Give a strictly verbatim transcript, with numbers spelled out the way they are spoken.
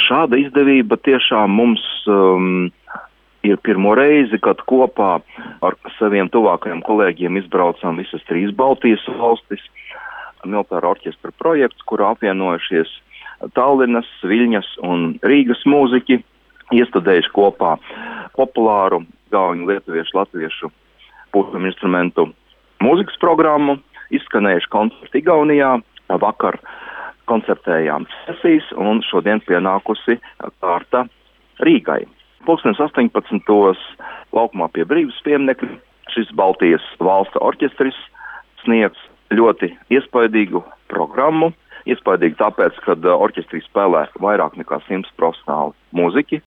šāda izdevība tiešām mums um, ir pirmo reizi, kad kopā ar saviem tuvākajiem kolēģiem izbraucām visas trīs Baltijas valstis. Militāra orķestra projekts, kurā apvienojušies Tallinas, Viļņas un Rīgas mūziķi, iestudējuši kopā populāru gauņu lietuviešu, latviešu pušam instrumentu mūzikas programmu, izskanējuši koncerti Igaunijā, vakar koncertējām sesijas un šodien pienākusi kārta Rīgai. Pulkstens astoņpadsmitos laukumā pie Brīvības pieminekļa šis Baltijas valstu orķestris sniegs ļoti iespaidīgu programmu. Iespaidīgi tāpēc, ka orķestrī spēlē vairāk nekā simts profesionāli mūziķi.